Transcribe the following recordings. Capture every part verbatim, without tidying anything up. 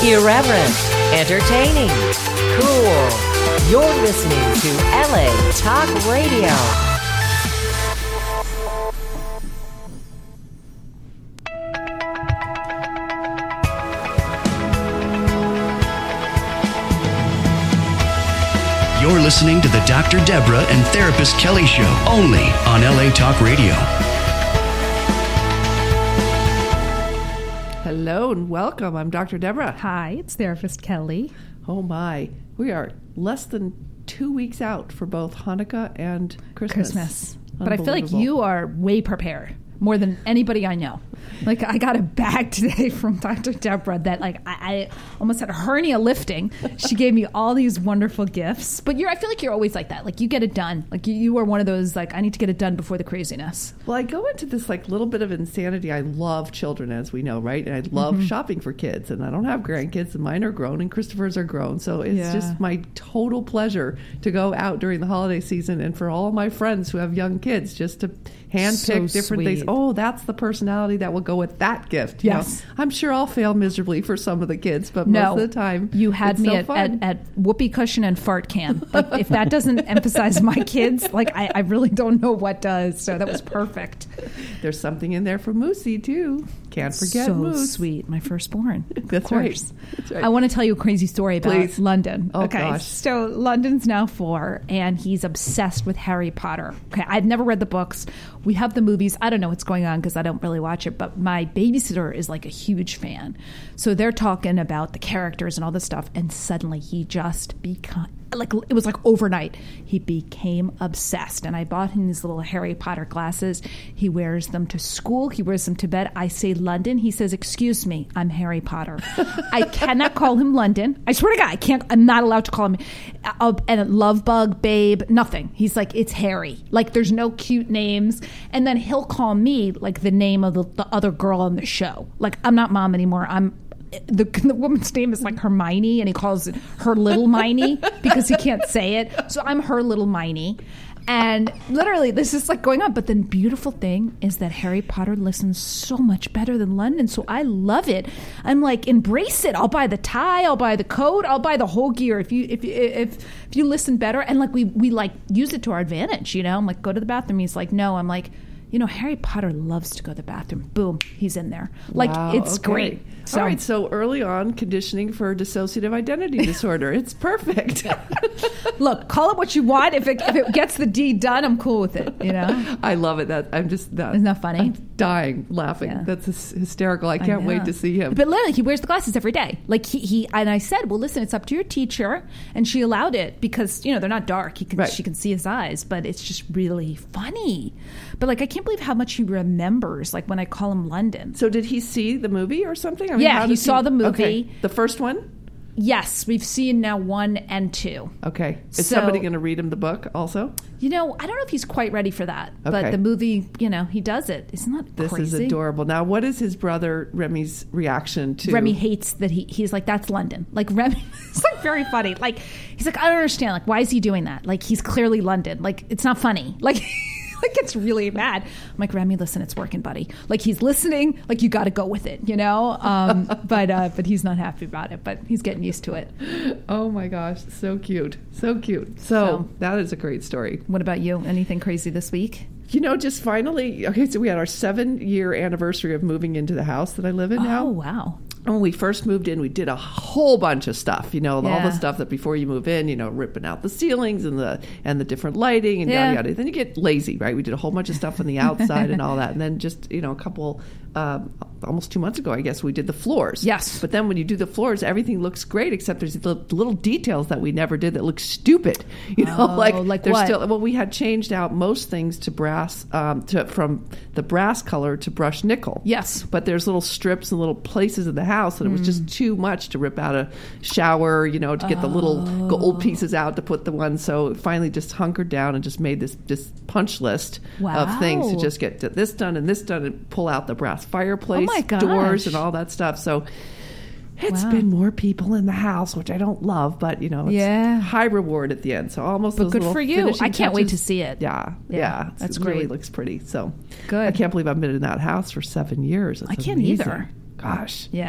Irreverent, entertaining, cool. You're listening to L A Talk Radio. You're listening to the Doctor Deborah and Therapist Kelly Show, only on L A Talk Radio. Hello and welcome. I'm Doctor Deborah. Hi, it's Therapist Kelly. Oh my, we are less than two weeks out for both Hanukkah and Christmas. Christmas. But I feel like you are way prepared, more than anybody I know. Like, I got a bag today from Doctor Deborah that, like, I, I almost had a hernia lifting. She gave me all these wonderful gifts. But you're, I feel like you're always like that. Like, you get it done. Like, you, you are one of those, like, I need to get it done before the craziness. Well, I go into this, like, little bit of insanity. I love children, as we know, right? And I love mm-hmm. shopping for kids. And I don't have grandkids, and mine are grown, and Christopher's are grown. So it's yeah. just my total pleasure to go out during the holiday season and for all of my friends who have young kids just to handpick so different sweet. things. Oh, that's the personality that will go with that gift. You yes. know, I'm sure I'll fail miserably for some of the kids, but no, most of the time, you had me so at, at, at whoopee cushion and fart can. Like, if that doesn't emphasize my kids, like, I, I really don't know what does. So that was perfect. There's something in there for Moosey, too. Can't forget so Moose. Sweet, my firstborn. That's of course. Right. That's right. I want to tell you a crazy story about Please. London. Oh, okay, gosh. So London's now four, and he's obsessed with Harry Potter. Okay, I've never read the books. We have the movies. I don't know what's going on because I don't really watch it, but my babysitter is like a huge fan. So they're talking about the characters and all this stuff, and suddenly he just became... Like, it was like overnight, he became obsessed. And I bought him these little Harry Potter glasses. He wears them to school. He wears them to bed. I say London. He says, excuse me, I'm Harry Potter. I cannot call him London. I swear to God, I can't. I'm not allowed to call him uh, and love bug, babe, nothing. He's like, it's Harry. Like, there's no cute names. And then he'll call me like the name of the, the other girl on the show. Like, I'm not mom anymore. I'm The, the woman's name is like Hermione, and he calls it her little Miney because he can't say it. So I'm her little Miney. And literally, this is like going on. But the beautiful thing is that Harry Potter listens so much better than London. So I love it. I'm like, embrace it. I'll buy the tie. I'll buy the coat. I'll buy the whole gear if you if if if you listen better. And like we we like use it to our advantage. You know, I'm like, go to the bathroom. He's like, no. I'm like, you know, Harry Potter loves to go to the bathroom. Boom, he's in there. Like, wow, it's okay. great. So, all right, so early on, conditioning for dissociative identity disorder. It's perfect. Look, call it what you want. If it, if it gets the deed done, I'm cool with it, you know? I love it. That I'm just... That, Isn't that funny? I'm dying laughing. Yeah. That's hys- hysterical. I can't I wait to see him. But literally, he wears the glasses every day. Like, he, he... And I said, well, listen, it's up to your teacher. And she allowed it because, you know, they're not dark. He can, right. She can see his eyes. But it's just really funny. But, like, I can't believe how much he remembers, like, when I call him London. So did he see the movie or something? I mean, yeah, he saw he... the movie. Okay. The first one? Yes, we've seen now one and two. Okay. Is So- somebody going to read him the book also? You know, I don't know if he's quite ready for that. Okay. But the movie, you know, he does it. Isn't that This crazy? is adorable. Now, what is his brother Remy's reaction to... Remy hates that he he's like, that's London. Like, Remy, it's like very funny. Like, he's like, I don't understand. Like, why is he doing that? Like, he's clearly London. Like, it's not funny. Like... Like, gets really mad. I'm like, Remy, listen, it's working, buddy. Like, he's listening. Like, you got to go with it, you know? Um, but uh, but he's not happy about it. But he's getting used to it. Oh, my gosh. So cute. So cute. So, So that is a great story. What about you? Anything crazy this week? You know, just finally, okay, so we had our seven-year anniversary of moving into the house that I live in now. Oh, wow. When we first moved in, we did a whole bunch of stuff, you know, all Yeah. the stuff that before you move in, you know, ripping out the ceilings and the and the different lighting and Yeah. yada, yada. Then you get lazy, right? We did a whole bunch of stuff on the outside and all that. And then just, you know, a couple, um, almost two months ago, I guess, we did the floors. Yes. But then when you do the floors, everything looks great, except there's the little details that we never did that look stupid. You know, Oh, like, like there's what? still, well, we had changed out most things to brass, um, to from the brass color to brushed nickel. Yes. But there's little strips and little places in the house that it was just too much to rip out a shower, you know, to get the little gold pieces out to put the one. So finally just hunkered down and just made this, this punch list Wow. of things to just get this done and this done and pull out the brass fireplace Oh my gosh. doors and all that stuff. So it's Wow. been more people in the house, which I don't love, but you know, it's Yeah. high reward at the end. So almost But those good little for you. finishing I can't wait touches. to see it. Yeah, Yeah, yeah, it's- that's it really great. looks pretty. So Good. I can't believe I've been in that house for seven years. It's I can't amazing. either. Gosh. Yeah.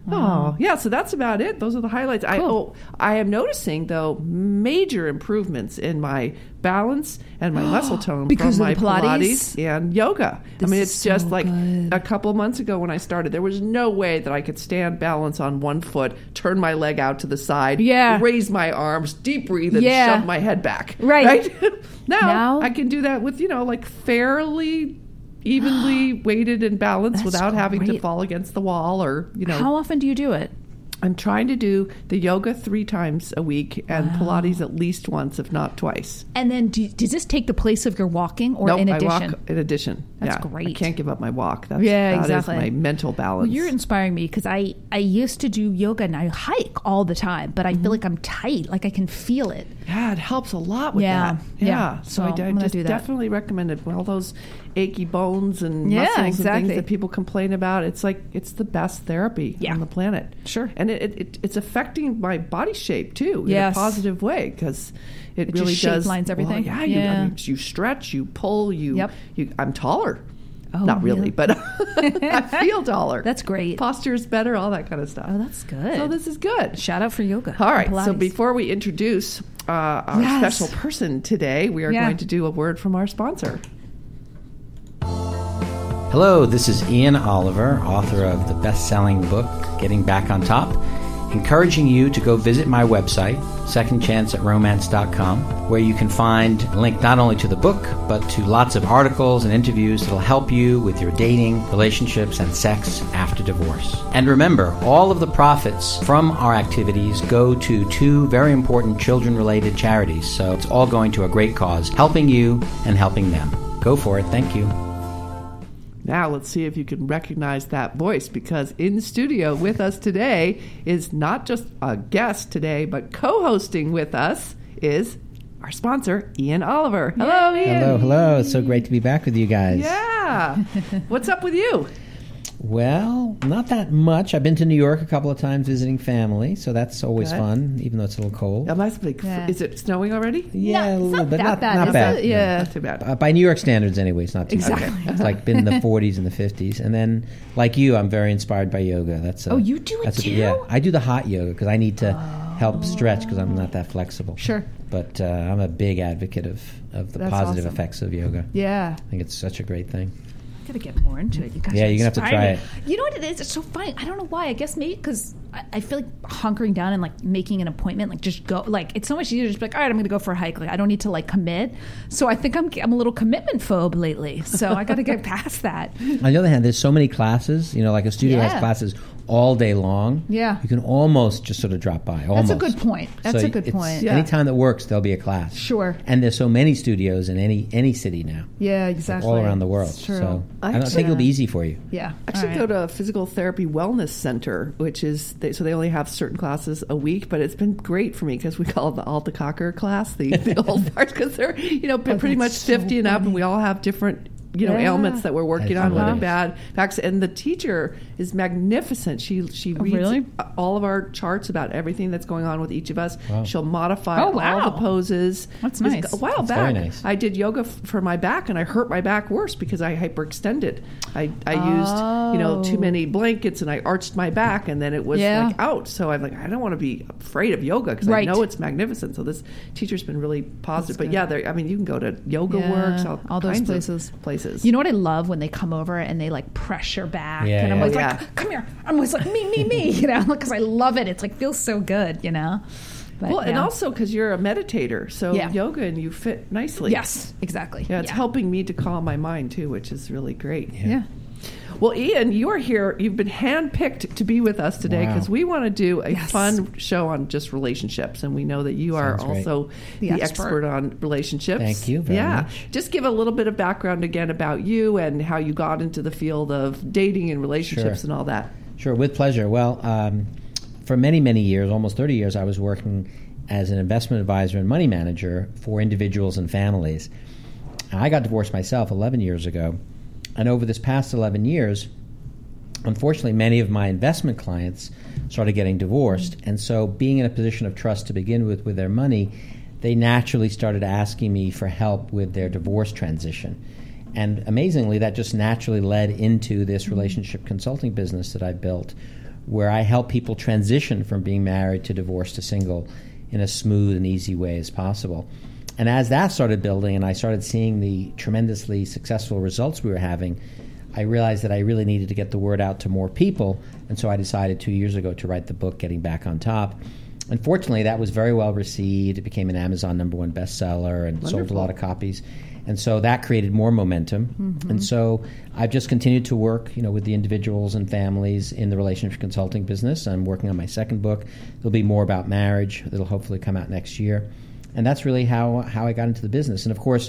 Wow. Oh, yeah, so that's about it. Those are the highlights. Cool. I oh, I am noticing, though, major improvements in my balance and my muscle tone because from of my Pilates? Pilates and yoga. This I mean, is it's just so like good. a couple months ago when I started, there was no way that I could stand balance on one foot, turn my leg out to the side, Yeah. raise my arms, deep breathe, and Yeah. shove my head back. Right. right? now, Now- I can do that with, you know, like fairly evenly weighted and balanced That's without having to great. fall against the wall or, you know. How often do you do it? I'm trying to do the yoga three times a week and Pilates at least once, if not twice. And then do, does this take the place of your walking or Nope, in I addition? walk in addition. That's yeah, great. I can't give up my walk. That's, Yeah, that exactly. is my mental balance. Well, you're inspiring me because I, I used to do yoga and I hike all the time, but I Mm-hmm. feel like I'm tight, like I can feel it. Yeah, it helps a lot with Yeah, that. yeah. So, So I, I'm I gonna just do that. definitely recommend it. All those achy bones and Yeah, muscles and exactly. things that people complain about, it's like it's the best therapy Yeah. on the planet. Sure. And it, it, it it's affecting my body shape too in Yes. a positive way because it, It really just shape does lines everything? Well, yeah, you, I Yeah. mean, you stretch, you pull, you. Yep. you I'm taller. Oh, Not really, really? but I feel taller. That's great. Posture's better, all that kind of stuff. Oh, that's good. So this is good. Shout out for yoga. All right. and So Pilates. before we introduce uh, our Yes. special person today, we are Yeah. going to do a word from our sponsor. Hello, this is Ian Oliver, author of the best-selling book, Getting Back on Top, encouraging you to go visit my website, second chance at romance dot com, where you can find a link not only to the book, but to lots of articles and interviews that will help you with your dating, relationships, and sex after divorce. And remember, all of the profits from our activities go to two very important children-related charities, so it's all going to a great cause, helping you and helping them. Go for it. Thank you. Now let's see if you can recognize that voice, because in studio with us today is not just a guest today, but co-hosting with us is our sponsor, Ian Oliver. Hello, Ian. Hello, hello. It's so great to be back with you guys. Yeah. What's up with you? Well, not that much. I've been to New York a couple of times visiting family, so that's always Good. fun, even though it's a little cold. That must be, Yeah. Is it snowing already? Yeah, No, a it's little not bit. that Not, bad, not is bad. it? Yeah. Not too bad. Uh, by New York standards, anyway, it's not too Exactly. bad. It's like been in the forties and the fifties. And then, like you, I'm very inspired by yoga. That's a, Oh, you do it that's a- too? yeah, I do the hot yoga because I need to help stretch because I'm not that flexible. Sure. But uh, I'm a big advocate of, of the That's positive awesome. effects of yoga. Yeah. I think it's such a great thing. I gotta get more into it. You guys Yeah, are you're gonna have to inspiring try me. You know what it is? It's so funny. I don't know why. I guess maybe because I, I feel like hunkering down and like making an appointment, like just go. Like it's so much easier to just be like, all right, I'm gonna go for a hike. Like I don't need to like commit. So I think I'm I'm a little commitment phobe lately. So I got to get past that. On the other hand, there's so many classes. You know, like a studio Yeah. has classes all day long. Yeah. You can almost just sort of drop by. Almost. That's a good point. That's So a good it's- point. Yeah. Anytime that works, there'll be a class. Sure. And there's so many studios in any any city now, Yeah, exactly. all around the world. It's true. So I I don't actually- think it'll be easy for you. Yeah. Actually, All right. go to a physical therapy wellness center, which is they, so they only have certain classes a week, but it's been great for me because we call it the Alta Cocker class, the, the old parts, because they're you know Oh, pretty much that's so fifty and up, funny. and we all have different you know Yeah. ailments that we're working That's on with nice. and bad facts. And the teacher is magnificent. She she reads Oh, really? all of our charts about everything that's going on with each of us. Wow. She'll modify Oh, all wow. the poses. That's Because nice. A while That's back, very nice. I did yoga f- for my back, and I hurt my back worse because I hyperextended. I, I used you know too Oh. many blankets, and I arched my back, and then it was Yeah. like out. So I'm like, I don't want to be afraid of yoga because Right. I know it's magnificent. So this teacher's been really positive. That's But good. yeah, there. I mean, you can go to Yoga Yeah, Works, all, all those kinds of places. places. You know what I love when they come over and they like press your back, Yeah, and I'm yeah. always Oh, like, yeah. "Come here!" I'm always like, "Me, me, me," you know, because I love it. It's like feels so good, you know. But, well, and yeah. also because you're a meditator, so Yeah. yoga and you fit nicely. yes, exactly. Yeah, it's helping me to calm my mind too, which is really great. Yeah. Well, Ian, you are here. You've been handpicked to be with us today Wow. because we want to do a Yes. fun show on just relationships, and we know that you are Sounds great. also The the, expert. expert. on relationships. Thank you very yeah. much. Just give a little bit of background again about you and how you got into the field of dating and relationships Sure. and all that. Sure, with pleasure. Well, um, for many, many years, almost thirty years, I was working as an investment advisor and money manager for individuals and families. I got divorced myself eleven years ago, and over this past eleven years, unfortunately, many of my investment clients started getting divorced, and so being in a position of trust to begin with with their money, they naturally started asking me for help with their divorce transition. And amazingly, that just naturally led into this relationship consulting business that I built, where I help people transition from being married to divorced to single in a smooth and easy way as possible. And as that started building and I started seeing the tremendously successful results we were having, I realized that I really needed to get the word out to more people. And so I decided two years ago to write the book, Getting Back on Top. Unfortunately, that was very well received. It became an Amazon number one bestseller and Wonderful. sold a lot of copies. And so that created more momentum. Mm-hmm. And so I've just continued to work, you know, with the individuals and families in the relationship consulting business. I'm working on my second book. There'll be more about marriage that'll hopefully come out next year. And that's really how, how I got into the business. And of course,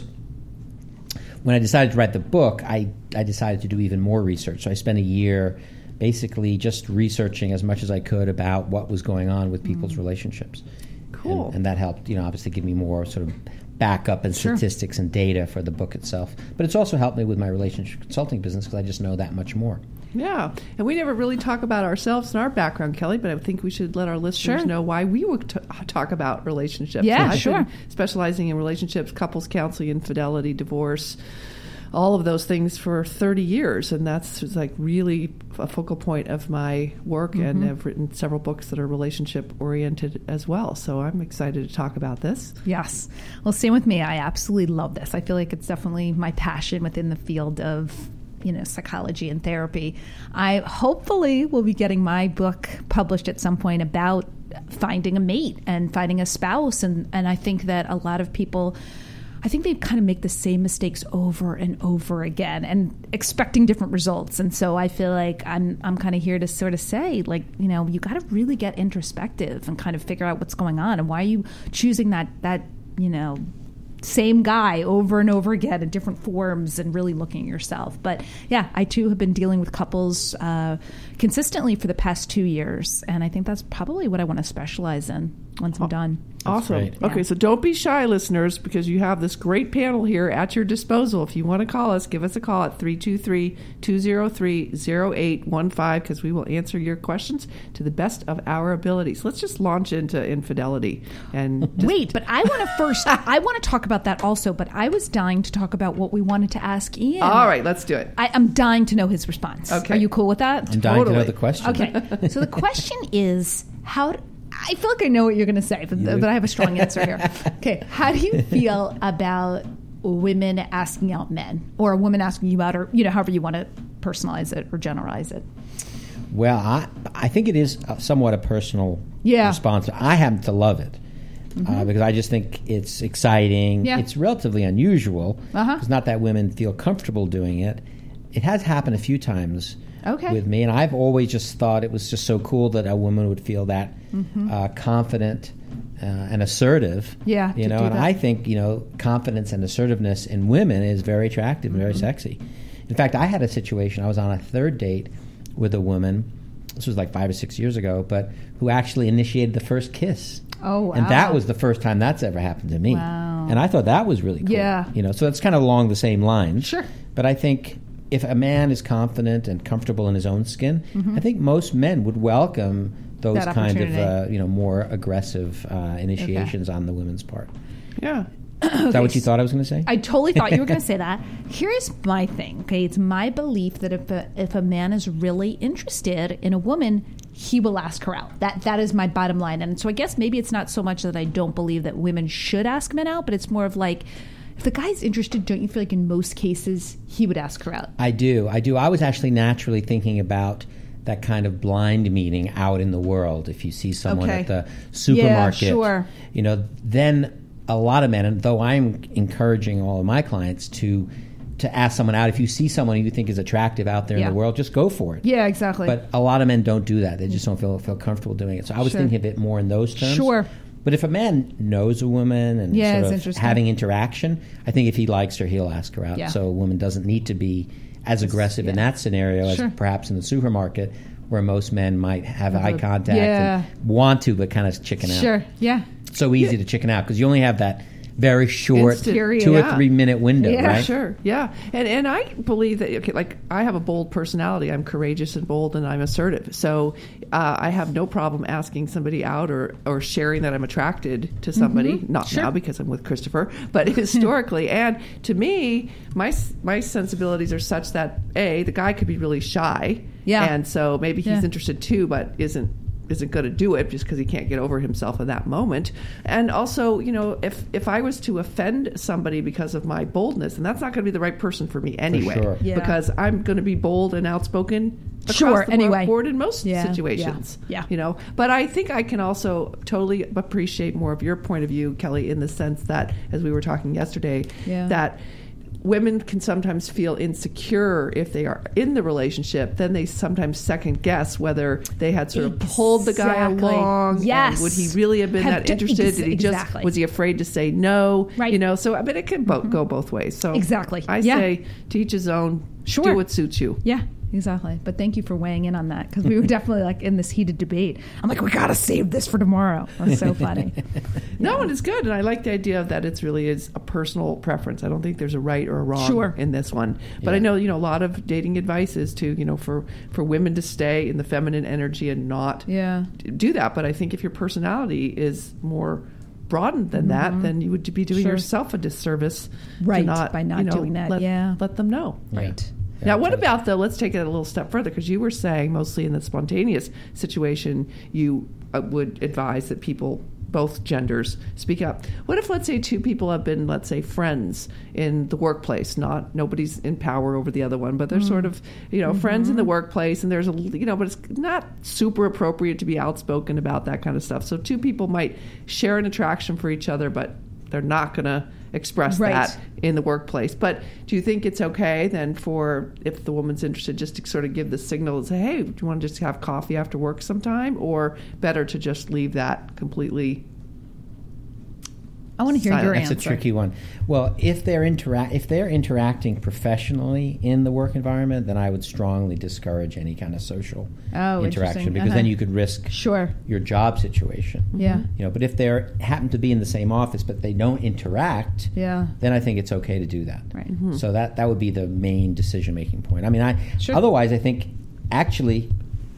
when I decided to write the book, I, I decided to do even more research. So I spent a year basically just researching as much as I could about what was going on with people's mm. relationships. Cool. And, and that helped, you know, obviously give me more sort of backup and Sure. statistics and data for the book itself. But it's also helped me with my relationship consulting business because I just know that much more. Yeah. And we never really talk about ourselves and our background, Kelly, but I think we should let our listeners Sure. know why we would t- talk about relationships. Yeah, I've sure. been specializing in relationships, couples counseling, infidelity, divorce, all of those things for thirty years. And that's like really a focal point of my work. Mm-hmm. And I've written several books that are relationship oriented as well. So I'm excited to talk about this. Yes. Well, same with me. I absolutely love this. I feel like it's definitely my passion within the field of, you know, psychology and therapy. I hopefully will be getting my book published at some point about finding a mate and finding a spouse. And, and I think that a lot of people, I think they kind of make the same mistakes over and over again and expecting different results. And so I feel like I'm I'm kind of here to sort of say, like, you know, you got to really get introspective and kind of figure out what's going on and why are you choosing that that, you know, same guy over and over again in different forms and really looking at yourself. But yeah, I too have been dealing with couples uh, consistently for the past two years. And I think that's probably what I want to specialize in once I'm done. Awesome. great. Okay, Yeah. so don't be shy, listeners, because you have this great panel here at your disposal. If you want to call us, give us a call at three two three, two zero three, zero eight one five because we will answer your questions to the best of our abilities. Let's just launch into infidelity. And just Wait, but I want to first, I want to talk about that also, but I was dying to talk about what we wanted to ask Ian. All right, let's do it. I, I'm dying to know his response. Okay. Are you cool with that? I'm dying to Totally. know the question. Okay. So the question is, how... Do, I feel like I know what you're going to say, but, but I have a strong answer here. Okay. How do you feel about women asking out men, or a woman asking you out, or, you know, however you want to personalize it or generalize it? Well, I I think it is somewhat a personal Yeah. response. I happen to love it mm-hmm. uh, because I just think it's exciting. Yeah. It's relatively unusual. Uh-huh. It's not that women feel comfortable doing it. It has happened a few times Okay. with me, and I've always just thought it was just so cool that a woman would feel that Mm-hmm. uh, confident uh, and assertive. Yeah, you to know, do and that. I think, you know, confidence and assertiveness in women is very attractive and very Mm-hmm. sexy. In fact, I had a situation. I was on a third date with a woman. This was like five or six years ago, but who actually initiated the first kiss. Oh, wow. And that was the first time that's ever happened to me. Wow. And I thought that was really cool. Yeah. You know, so it's kind of along the same lines. Sure. But I think if a man is confident and comfortable in his own skin, I think most men would welcome those That kind of, opportunity. uh, you know, more aggressive uh, initiations on the women's part. Yeah. Is that what you thought I was going to say? I totally thought you were going to say that. Here's my thing, okay? It's my belief that if a, if a man is really interested in a woman, he will ask her out. That That is my bottom line. And so I guess maybe it's not so much that I don't believe that women should ask men out, but it's more of like, if the guy's interested, don't you feel like in most cases he would ask her out? I do. I do. I was actually naturally thinking about that kind of blind meeting out in the world. If you see someone Okay. at the supermarket, Yeah, sure. you know, then a lot of men, and though I'm encouraging all of my clients to to ask someone out, if you see someone you think is attractive out there Yeah. in the world, just go for it. Yeah, exactly. But a lot of men don't do that. They just don't feel feel comfortable doing it. So I was Sure. thinking of it more in those terms. Sure. But if a man knows a woman and Yeah, it's sort of interesting. having interaction, I think if he likes her, he'll ask her out. Yeah. So a woman doesn't need to be as aggressive in yeah. that scenario Sure. as perhaps in the supermarket, where most men might have Have eye a- contact yeah. and want to, but kind of chicken out. Sure, yeah. So easy to chicken out because you only have that very short, Instant. two Yeah. or three minute window, Yeah, right? Sure, yeah, and and I believe that okay, like I have a bold personality. I'm courageous and bold, and I'm assertive. So uh, I have no problem asking somebody out or or sharing that I'm attracted to somebody. Mm-hmm. Not Sure. now because I'm with Christopher, but historically. And to me, my my sensibilities are such that a the guy could be really shy, Yeah. and so maybe he's Yeah. interested too, but isn't. isn't going to do it just because he can't get over himself in that moment. And also, you know, if if I was to offend somebody because of my boldness, and that's not going to be the right person for me anyway, sure. Yeah. because I'm going to be bold and outspoken across Sure, the anyway. board in most Yeah, situations. yeah, yeah. You know, but I think I can also totally appreciate more of your point of view, Kelly, in the sense that, as we were talking yesterday, Yeah. that women can sometimes feel insecure if they are in the relationship. Then they sometimes second guess whether they had sort of pulled the guy Exactly. along. Yes. And would he really have been Have that to- interested? ex- Did he exactly. just was he afraid to say no? Right. You know. So I mean, it can bo- go both ways. So Exactly. I Yeah. say to each his own. Sure. Do what suits you. Yeah, exactly. But thank you for weighing in on that because we were definitely like in this heated debate. I'm like, we got to save this for tomorrow. That's so funny. No, and it's good, and I like the idea of that. It really is a personal preference. I don't think there's a right or a wrong Sure. in this one. But Yeah. I know, you know, a lot of dating advice is to, you know, for for women to stay in the feminine energy and not Yeah. do that. But I think if your personality is more broadened than that, then you would be doing Sure. yourself a disservice Right, to not, by not you know, doing that, Let, yeah. let them know. Right. Yeah, Now, what totally. about, though, let's take it a little step further, because you were saying mostly in the spontaneous situation, you uh, would advise that people, both genders, speak up. What if, let's say, two people have been, let's say, friends in the workplace, not, nobody's in power over the other one, but they're sort of, you know, friends in the workplace, and there's a, you know, but it's not super appropriate to be outspoken about that kind of stuff. So two people might share an attraction for each other, but they're not going to express Right. that in the workplace. But do you think it's okay then for, if the woman's interested, just to sort of give the signal and say, hey, do you want to just have coffee after work sometime? Or better to just leave that completely? I want to hear your That's answer. a tricky one. Well, if they're intera- if they're interacting professionally in the work environment, then I would strongly discourage any kind of social Oh, interaction interesting. because Uh-huh. then you could risk Sure. your job situation. Yeah. You know, but if they happen to be in the same office but they don't interact, Yeah. then I think it's okay to do that. Right. So that that would be the main decision making point. I mean, I Sure. otherwise I think actually,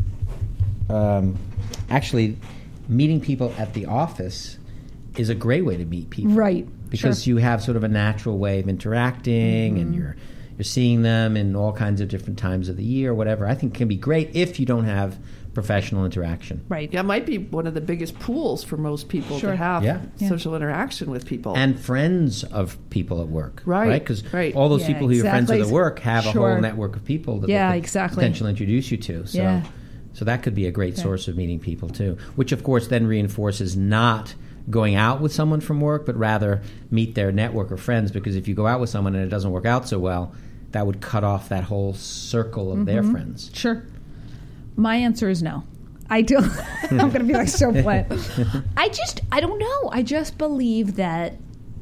um, actually, meeting people at the office is a great way to meet people, Right. Because Sure. you have sort of a natural way of interacting, and you're you're seeing them in all kinds of different times of the year, whatever. I think can be great if you don't have professional interaction. Right. Yeah, it might be one of the biggest pools for most people Sure. to have Yeah. Yeah. social interaction with people. And friends of people at work, Right, Because right. all those Yeah, people who you're friends exactly. with at work have a Sure. whole network of people that Yeah, they could exactly. potentially introduce you to. So, Yeah. so that could be a great Okay. source of meeting people too. Which, of course, then reinforces not going out with someone from work, but rather meet their network of friends. Because if you go out with someone and it doesn't work out so well, that would cut off that whole circle of their friends. Sure. My answer is no. I do. I'm going to be like so blunt. I just, I don't know. I just believe that.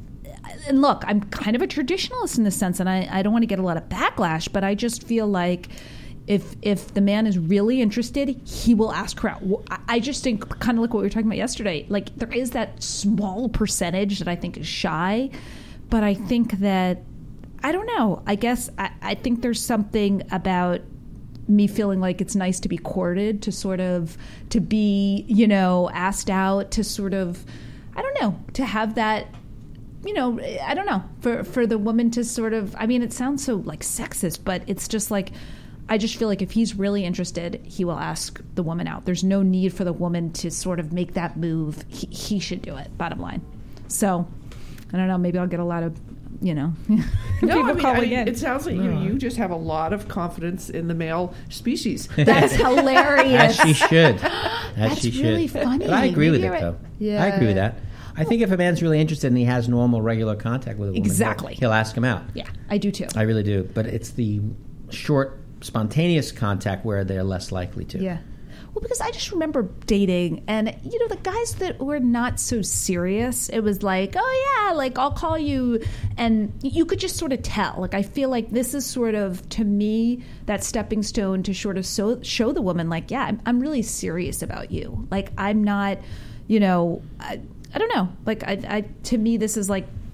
And look, I'm kind of a traditionalist in this sense, and I, I don't want to get a lot of backlash, but I just feel like if if the man is really interested, he will ask her out. I- I just think, kind of like what we were talking about yesterday, like there is that small percentage that I think is shy, but I think that, I don't know, I guess I, I think there's something about me feeling like it's nice to be courted, to sort of, to be, you know, asked out, to sort of, I don't know, to have that, you know, I don't know, for, for the woman to sort of, I mean, it sounds so like sexist, but it's just like, I just feel like if he's really interested, he will ask the woman out. There's no need for the woman to sort of make that move. He, he should do it, bottom line. So, I don't know, maybe I'll get a lot of, you know, No, people I mean, calling I- in. it sounds like you, you just have a lot of confidence in the male species. That's hilarious. As she should. As That's she should. really funny. But I agree Maybe with you're it, right. though. Yeah. I agree with that. I think if a man's really interested and he has normal, regular contact with a woman, Exactly. he'll, he'll ask him out. Yeah, I do too. I really do. But it's the short, spontaneous contact where they're less likely to. Yeah. Well, because I just remember dating, and you know, the guys that were not so serious, it was like, oh yeah, like I'll call you, and you could just sort of tell. Like I feel like this is sort of, to me, that stepping stone to sort of so, show the woman, like, yeah, I'm, I'm really serious about you. Like I'm not, you know, I, I don't know. Like I, I, to me, this is like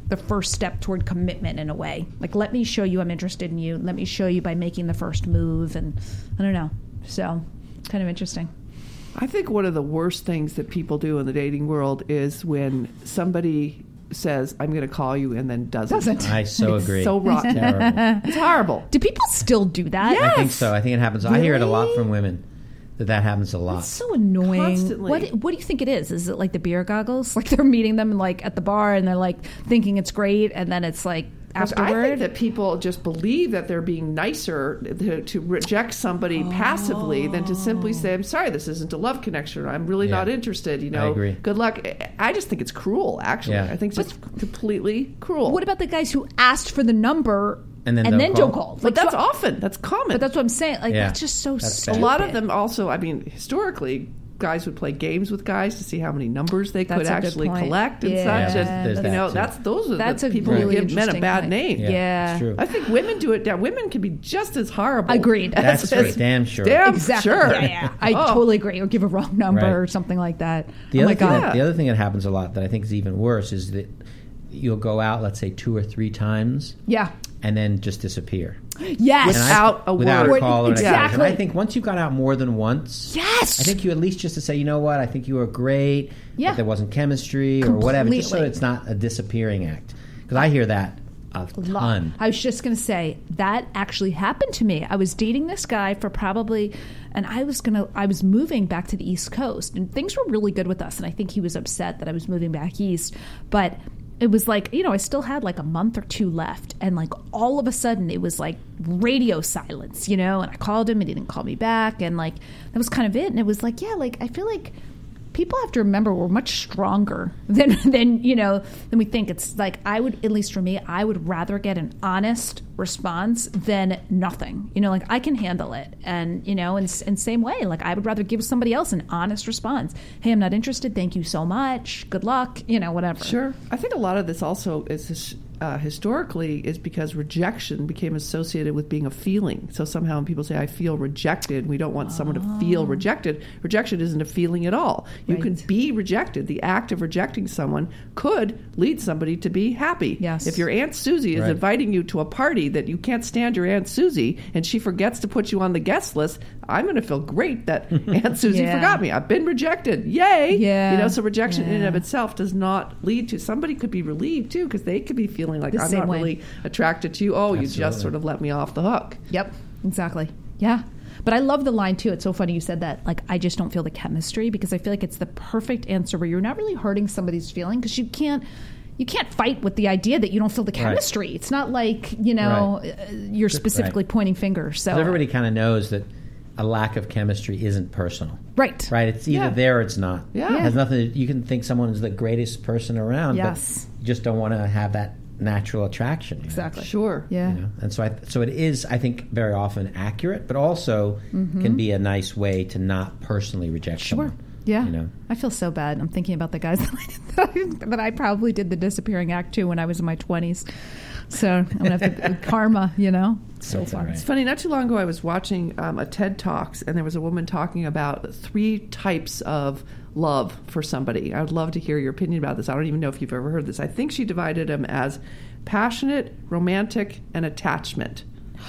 the first step toward commitment in a way. Like, let me show you I'm interested in you. Let me show you by making the first move. And I don't know. So kind of interesting. I think one of the worst things that people do in the dating world is when somebody says, I'm going to call you, and then doesn't. Doesn't. I so It's agree. so rotten. Terrible. It's horrible. Do people still do that? Yeah. I think so. I think it happens. I hear it a lot Really? from women that that happens a lot. It's so annoying. Constantly. What What do you think it is? Is it like the beer goggles? Like they're meeting them like at the bar and they're like thinking it's great, and then it's like afterward? I think that people just believe that they're being nicer to, to reject somebody Oh. passively than to simply say, I'm sorry, this isn't a love connection. I'm really Yeah. not interested. You know, I agree. Good luck. I just think it's cruel, actually. Yeah. I think it's just completely cruel. What about the guys who asked for the number And then and don't then call? don't call? But Like, that's so- often. That's common. But that's what I'm saying. Like Yeah. that's just so That's stupid. a lot of them also, I mean, historically, guys would play games with guys to see how many numbers they That's could a good actually point. collect and Yeah, such. there's And, you that know, too. that's those are That's the a people really who give men a interesting bad point. name. Yeah, Yeah. it's true. I think women do it. That women can be just as horrible. Agreed. as- That's as- for damn sure. Damn Exactly. sure. Yeah, yeah. I Oh. totally agree. Or give a wrong number Right. or something like that. The oh other my thing god. that, the other thing that happens a lot that I think is even worse is that you'll go out, let's say, two or three times, Yeah. and then just disappear. Yes. And I- Without a without word. a call or an Exactly. explanation. And I think once you've gone out more than once, Yes. I think you at least just to say, you know what, I think you were great, Yeah. but there wasn't chemistry or whatever, just so Completely. it's not a disappearing act. Because I hear that a Lo- ton. I was just going to say that actually happened to me. I was dating this guy for probably, and I was going to, I was moving back to the East Coast, and things were really good with us. And I think he was upset that I was moving back east, but it was like, you know, I still had like a month or two left, and like all of a sudden it was like radio silence, you know. And I called him, and he didn't call me back, and like that was kind of it. And it was like, yeah, like I feel like people have to remember we're much stronger than than you know than we think. It's like I would, at least for me, I would rather get an honest response than nothing. You know, like I can handle it, and you know, and, and same way, like I would rather give somebody else an honest response. Hey, I'm not interested. Thank you so much. Good luck. You know, whatever. Sure. I think a lot of this also is his- uh, historically is because rejection became associated with being a feeling. So somehow when people say, I feel rejected, we don't want someone to feel rejected. Rejection isn't a feeling at all. You can Right. be rejected. The act of rejecting someone could lead somebody to be happy. Yes. If your Aunt Susie is Right. inviting you to a party that you can't stand your Aunt Susie and she forgets to put you on the guest list, I'm going to feel great that Aunt Susie Yeah. forgot me. I've been rejected. Yay. Yeah. You know, so rejection in and of Yeah. itself does not lead to, somebody could be relieved too, because they could be feeling like, The I'm same not way. really attracted to you. Oh, you just Absolutely. sort of let me off the hook. Yep, exactly. Yeah. But I love the line too. It's so funny you said that. Like, I just don't feel the chemistry, because I feel like it's the perfect answer where you're not really hurting somebody's feeling, because you can't you can't fight with the idea that you don't feel the chemistry. It's not like, you know, Right. uh, you're specifically Right. pointing fingers. So 'Cause everybody kind of knows that a lack of chemistry isn't personal. right. Right? It's either Yeah. there or it's not. Yeah. It has nothing to, you can think someone is the greatest person around, Yes. but you just don't want to have that natural attraction. you know? Exactly. Sure. Yeah. You know? And so I, so it is, I think, very often accurate, but also can be a nice way to not personally reject Sure. someone. Yeah. You know? I feel so bad. I'm thinking about the guys that I, that I probably did the disappearing act to when I was in my twenties. So I'm going to have to, karma, you know? So That's all fun. right. It's funny, not too long ago I was watching um, a TED Talks, and there was a woman talking about three types of love for somebody. I would love to hear your opinion about this. I don't even know if you've ever heard this. I think she divided them as passionate, romantic, and attachment.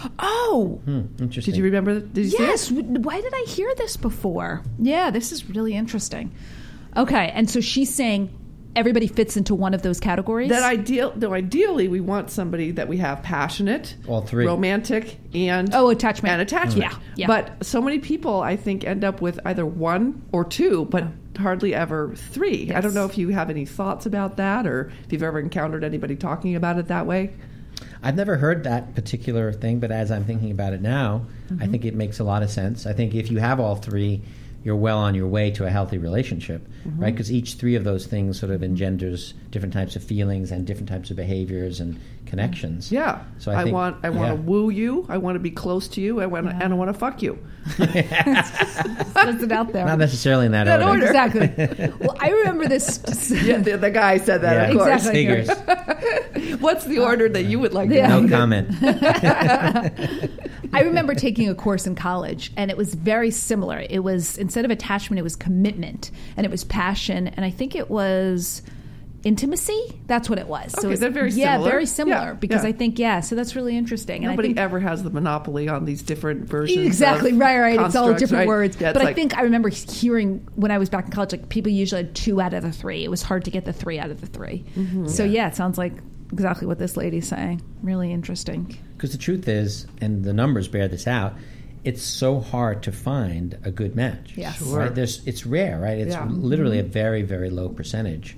Oh, Hmm, interesting. Did you remember? Did you see it? yes. W- Why did I hear this before? Yeah, this is really interesting. Okay, and so she's saying everybody fits into one of those categories? That ideal, though, ideally, we want somebody that we have passionate, All three. romantic, and Oh, attachment. and attachment. Yeah, yeah. But so many people, I think, end up with either one or two, but hardly ever three. I Yes. don't know if you have any thoughts about that, or if you've ever encountered anybody talking about it that way. I've never heard that particular thing, but as I'm thinking about it now, I think it makes a lot of sense. I think if you have all three, you're well on your way to a healthy relationship, right? Because each three of those things sort of engenders different types of feelings and different types of behaviors and connections. Yeah. So I I, think- want I want yeah. to woo you. I want to be close to you. I want and I want to fuck you. Puts it out there. Not necessarily in that, That order. order. Exactly. Well, I remember this. Yeah, the, the guy said that. Yeah, Of course. Exactly. figures. What's the order that you would like? to Yeah. know? No comment. I remember taking a course in college, and it was very similar. It was, instead of attachment, it was commitment, and it was passion, and I think it was intimacy. That's what it was. Okay, so it's, they're very yeah, similar. very similar. Yeah, because yeah. I think yeah, so that's really interesting. And Nobody I think, ever has the monopoly on these different versions. exactly of right, right. It's all constructs, different right? words. Yeah, it's but I like- think I remember hearing when I was back in college, like people usually had two out of the three. It was hard to get the three out of the three. Mm-hmm. So yeah, it sounds like exactly what this lady's saying. Really interesting. Because the truth is, and the numbers bear this out, it's so hard to find a good match. Yes. Sure. Right? There's, it's rare, right? It's Yeah. literally a very, very low percentage.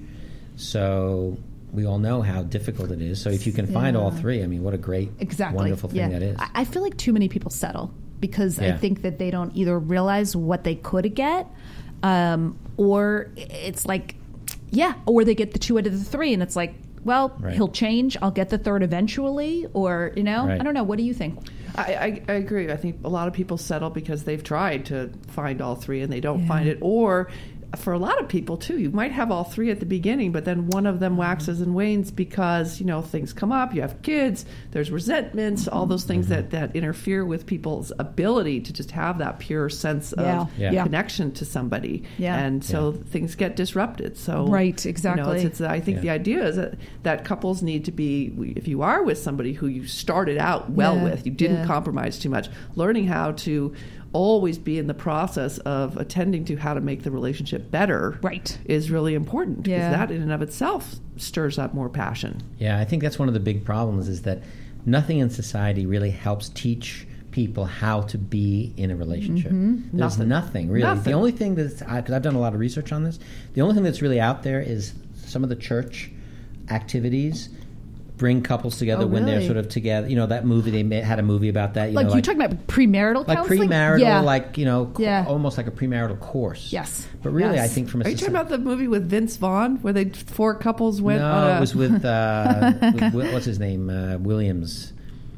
So we all know how difficult it is. So if you can find all Yeah. three, I mean, what a great, Exactly. wonderful thing yeah. that is. I, I feel like too many people settle because I Yeah. think that they don't either realize what they could get, um, or it's like, yeah, or they get the two out of the three, and it's like, well, Right. he'll change. I'll get the third eventually, or you know, Right. I don't know. What do you think? I, I, I agree. I think a lot of people settle because they've tried to find all three and they don't Yeah. find it. Or for a lot of people, too, you might have all three at the beginning, but then one of them waxes and wanes because, you know, things come up, you have kids, there's resentments, all those things that, that interfere with people's ability to just have that pure sense Yeah. of Yeah. Yeah. connection to somebody. Yeah. And so things get disrupted. So Right, You know, exactly. it's, it's, I think Yeah. the idea is that, that couples need to be, if you are with somebody who you started out well Yeah. with, you didn't Yeah. compromise too much, learning how to always be in the process of attending to how to make the relationship better Right. is really important because Yeah. that in and of itself stirs up more passion. Yeah, I think that's one of the big problems is that nothing in society really helps teach people how to be in a relationship. There's Nothing. nothing, really. Nothing. The only thing that's, because I've done a lot of research on this, the only thing that's really out there is some of the church activities bring couples together Oh, when they're really? sort of together. You know, that movie, they ma- had a movie about that. You Like know, you're talking about premarital like counseling? premarital, Yeah. like, you know, co- Yeah. almost like a premarital course. Yes. But really, Yes. I think from a Are you soci- talking about the movie with Vince Vaughn where they four couples went No, on a... it was with, uh, with Wi- what's his name, uh, Williams.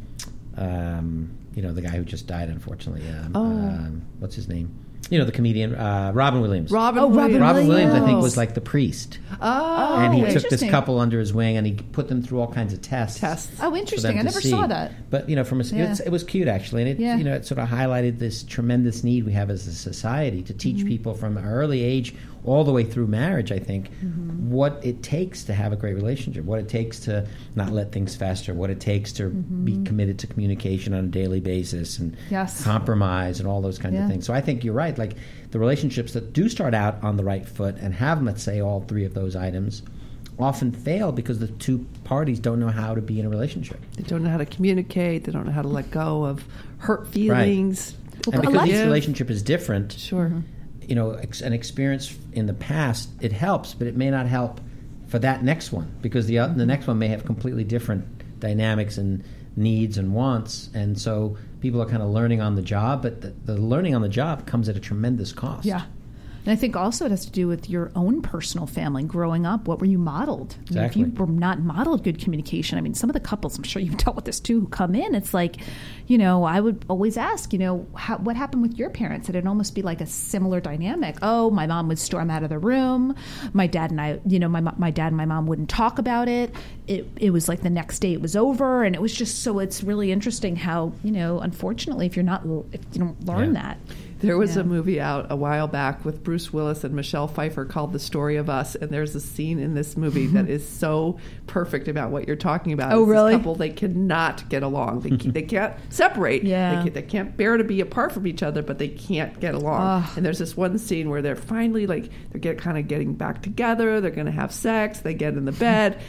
Um, you know, the guy who just died, unfortunately. Um, Oh. um, what's his name? You know, the comedian uh, Robin Williams. Robin Oh, Robin Williams. Robin Williams, I think, Williams. was like the priest, Oh, and he took this interesting. couple under his wing, and he put them through all kinds of tests. tests. Oh, for interesting. them I to never see. saw that. But you know, from a, Yeah. it's, it was cute actually, and it Yeah. you know it sort of highlighted this tremendous need we have as a society to teach Mm-hmm. people from an early age all the way through marriage. I think Mm-hmm. what it takes to have a great relationship, what it takes to not let things fester, what it takes to be committed to communication on a daily basis and Mm-hmm. Yes. compromise and all those kinds Yeah. of things. So I think you're right. Like the relationships that do start out on the right foot and have, let's say, all three of those items, often fail because the two parties don't know how to be in a relationship. They don't know how to communicate. They don't know how to let go of hurt feelings. And a because lot- each Yeah. relationship is different, Sure. you know, ex- an experience in the past, it helps, but it may not help for that next one because the uh, the next one may have completely different dynamics and needs and wants, and so people are kind of learning on the job, but the, the learning on the job comes at a tremendous cost. Yeah. And I think also it has to do with your own personal family growing up. What were you modeled? I mean, Exactly. if you were not modeled good communication, I mean, some of the couples, I'm sure you've dealt with this too, who come in, it's like, you know, I would always ask, you know, how, what happened with your parents? It'd almost be like a similar dynamic. Oh, my mom would storm out of the room. My dad and I, you know, my mo- my dad and my mom wouldn't talk about it. It it was like the next day it was over, and it was just so. It's really interesting how, you know, unfortunately, if you're not, if you don't learn Yeah. that. There was Yeah. a movie out a while back with Bruce Willis and Michelle Pfeiffer called The Story of Us, and there's a scene in this movie that is so perfect about what you're talking about. Oh, It's this really? couple, they cannot get along. They, ca- they can't separate. Yeah. They, can, they can't bear to be apart from each other, but they can't get along. Ugh. And there's this one scene where they're finally like they're get kind of getting back together. They're going to have sex. They get in the bed.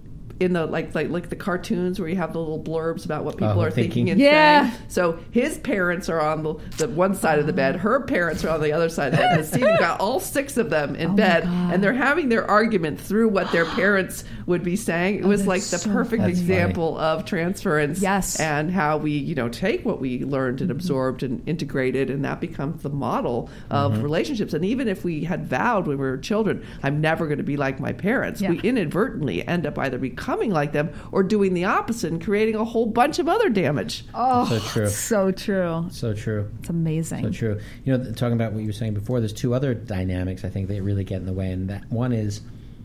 In the like like like the cartoons where you have the little blurbs about what people Oh, are thinking, thinking. and Yeah. saying. So his parents are on the, the one side of the bed. Her parents are on the other side of the bed. And the scene, you've got all six of them in Oh my bed, God. and they're having their argument through what their parents would be saying. It was like the that's so perfect funny. That's example of transference. Yes. And how we, you know, take what we learned and absorbed and integrated, and that becomes the model of relationships. And even if we had vowed when we were children, I'm never going to be like my parents, Yeah. we inadvertently end up either becoming like them or doing the opposite and creating a whole bunch of other damage. Oh, So true. so true. So true. It's amazing. So true. You know, th- talking about what you were saying before, there's two other dynamics I think that really get in the way, and that one is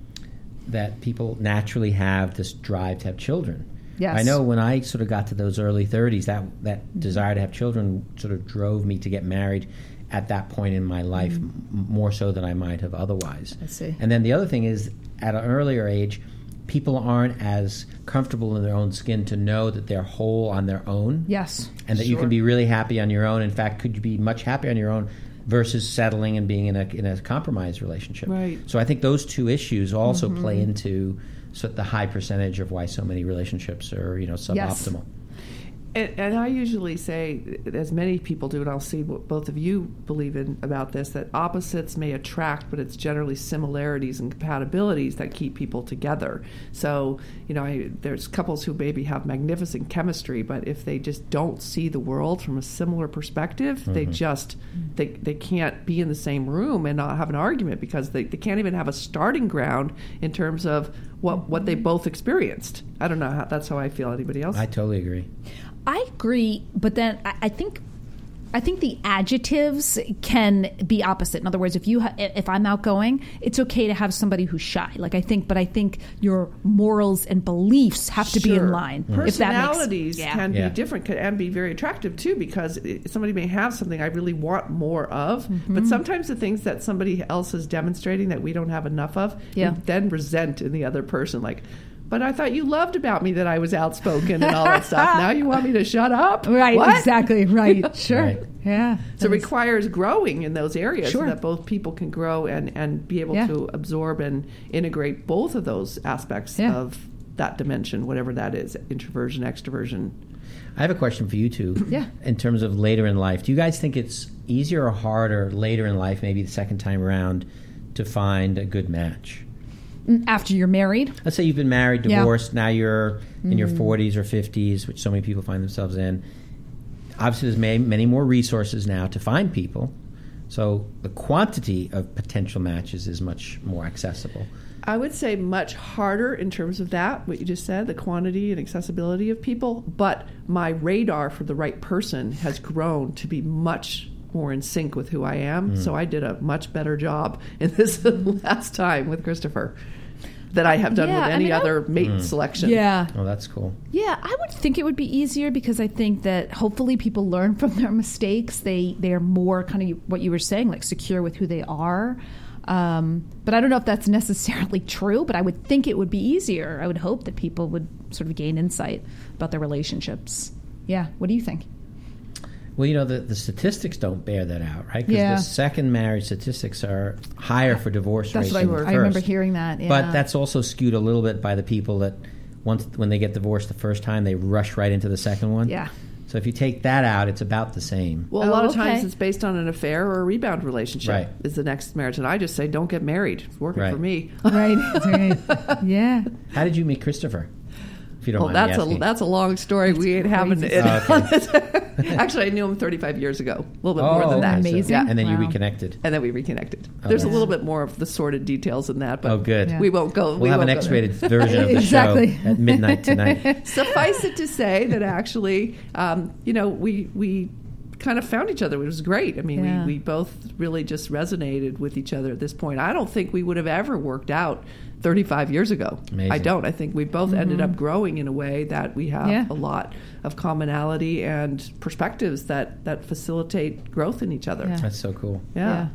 that people naturally have this drive to have children. Yes. I know when I sort of got to those early thirties, that that desire to have children sort of drove me to get married at that point in my life, Mm. m- more so than I might have otherwise. I see. And then the other thing is, at an earlier age, people aren't as comfortable in their own skin to know that they're whole on their own. Yes. And that you can be really happy on your own. In fact, could you be much happier on your own versus settling and being in a in a compromised relationship? Right. So I think those two issues also Mm-hmm. play into so the high percentage of why so many relationships are, you know, suboptimal. And, and I usually say, as many people do, and I'll see what both of you believe in about this, that opposites may attract, but it's generally similarities and compatibilities that keep people together. So, you know, I, there's couples who maybe have magnificent chemistry, but if they just don't see the world from a similar perspective, mm-hmm. they just they they can't be in the same room and not have an argument because they, they can't even have a starting ground in terms of what what they both experienced. I don't know how that's how I feel. Anybody else? I totally agree. I agree, but then I, I think I think the adjectives can be opposite. In other words, if you ha- if I'm outgoing, it's okay to have somebody who's shy. Like I think, but I think your morals and beliefs have to be in line. Mm-hmm. If that makes, Personalities yeah. can Yeah. be different can, and be very attractive too, because it, somebody may have something I really want more of, Mm-hmm. but sometimes the things that somebody else is demonstrating that we don't have enough of, Yeah. we then resent in the other person, like. But I thought you loved about me that I was outspoken and all that stuff. Now you want me to shut up? Right, What? exactly, right, sure, Right. yeah. So it That is- requires growing in those areas Sure. so that both people can grow and, and be able Yeah. to absorb and integrate both of those aspects Yeah. of that dimension, whatever that is, introversion, extroversion. I have a question for you two. Yeah. In terms of later in life, do you guys think it's easier or harder later in life, maybe the second time around, to find a good match? After you're married, Let's say you've been married, Yeah. divorced, now you're in your Mm-hmm. forties or fifties, which so many people find themselves in. Obviously, there's many, many more resources now to find people. So the quantity of potential matches is much more accessible. I would say much harder in terms of that, what you just said, the quantity and accessibility of people. But my radar for the right person has grown to be much more in sync with who I am. So I did a much better job in this last time with Christopher than I have done Yeah, with I any mean, I- other mate selection. yeah. Oh, that's cool. Yeah, I would think it would be easier because I think that hopefully people learn from their mistakes. They they are more kind of what you were saying, like secure with who they are. Um, but I don't know if that's necessarily true. But I would think it would be easier. I would hope that people would sort of gain insight about their relationships. Yeah. What do you think? Well, you know, the, the statistics don't bear that out, right? Because Yeah. the second marriage statistics are higher for divorce That's rates what I, than the I first. remember hearing that. Yeah. But that's also skewed a little bit by the people that once when they get divorced the first time, they rush right into the second one. Yeah. So if you take that out, it's about the same. Well, a Oh, lot of okay. times it's based on an affair or a rebound relationship Right. is the next marriage. And I just say, don't get married. It's working Right. for me. right. right. Yeah. How did you meet Christopher? If you don't Well, mind that's me a asking. that's a long story. We ain't having crazy. it. Oh, on this. Actually, I knew him thirty-five years ago. A little bit more Oh, than that. okay, so- Amazing. Yeah. And then you Wow. reconnected. And then we reconnected. There's a Okay. little bit more of the sordid details in that, but Oh, good. Yeah. we won't go. We'll we have an won't go there. X-rated version of the Exactly. show at midnight tonight. Suffice it to say that actually, um, you know, we we kind of found each other. It was great. I mean, Yeah. we, we both really just resonated with each other at this point. I don't think we would have ever worked out thirty-five years ago. Amazing. I don't. I think we both ended up growing in a way that we have Yeah. a lot of commonality and perspectives that, that facilitate growth in each other. Yeah. That's so cool. Yeah. Yeah.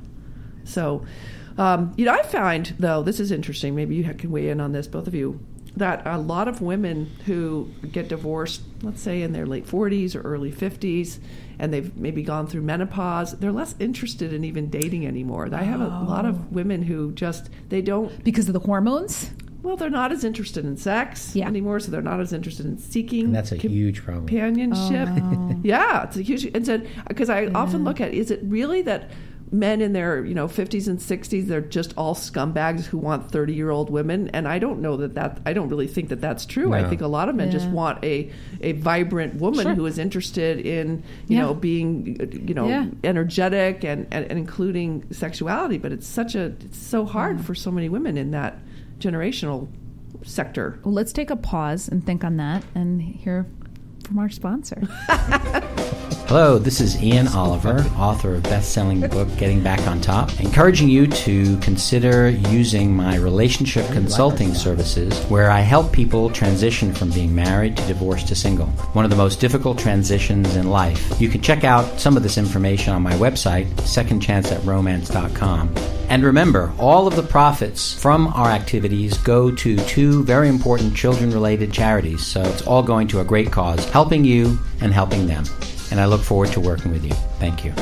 So, um, you know, I find, though, this is interesting. Maybe you can weigh in on this, both of you, that a lot of women who get divorced, let's say in their late forties or early fifties, and they've maybe gone through menopause, they're less interested in even dating anymore. I have a lot of women who just, they don't, Because of the hormones? well, they're not as interested in sex Yeah. anymore, so they're not as interested in seeking And that's a com- huge problem. companionship. Oh. Yeah, it's a huge. And so, because I often look at, is it really that men in their you know fifties and sixties, they're just all scumbags who want thirty year old women? And I don't know that that I don't really think that that's true. I No. think a lot of men just Yeah. want a a vibrant woman Sure. who is interested in you Yeah. know being you know Yeah. energetic and, and and including sexuality. But it's such a it's so hard for so many women in that generational sector. Well, let's take a pause and think on that and hear from our sponsor. Hello, this is Ian Oliver, author of best-selling book Getting Back on Top, encouraging you to consider using my relationship consulting services where I help people transition from being married to divorced to single, one of the most difficult transitions in life. You can check out some of this information on my website, second chance at romance dot com. And remember, all of the profits from our activities go to two very important children-related charities, so it's all going to a great cause, helping you and helping them. And I look forward to working with you. Thank you.